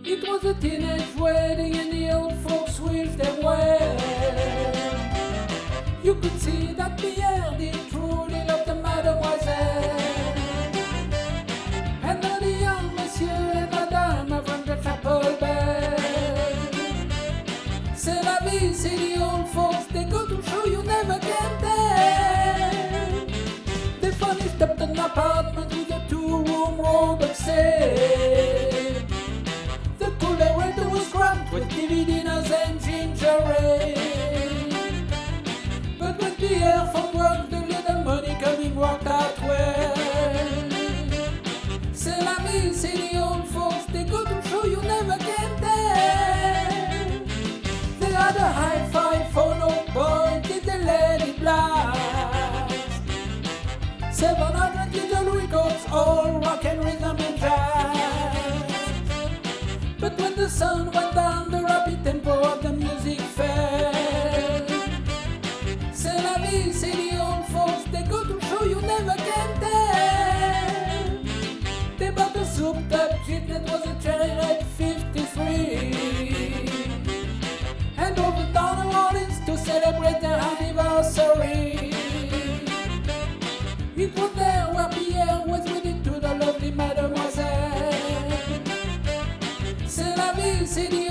It was a teenage wedding and the old folks wished them well. You could see that Pierre did truly love the mademoiselle. And now the young monsieur and madame have rung the chapel bell. C'est la vie, c'est the old folks, they go to show you never can tell. They furnished up an apartment with a 2-room robe of sail. The cooler was cramped with TV dinners and ginger ale. But when Pierre from work, the little money coming worked out well. C'est la vie, c'est the old folks, they go to show you never can tell. They had a hi-fi for no point, did they let it blast? 700 little records, all rock and rhythm and jazz. But when the sun went down, the rapid tempo of the music fell. C'est la vie, c'est the old folks, they go to show you never can tell. They bought a souped-up Jeep that was a Cherry Red 53 and drove down New Orleans to celebrate their anniversary. It was there where Pierre was wedded to the lovely mademoiselle. C'est la vie, c'est the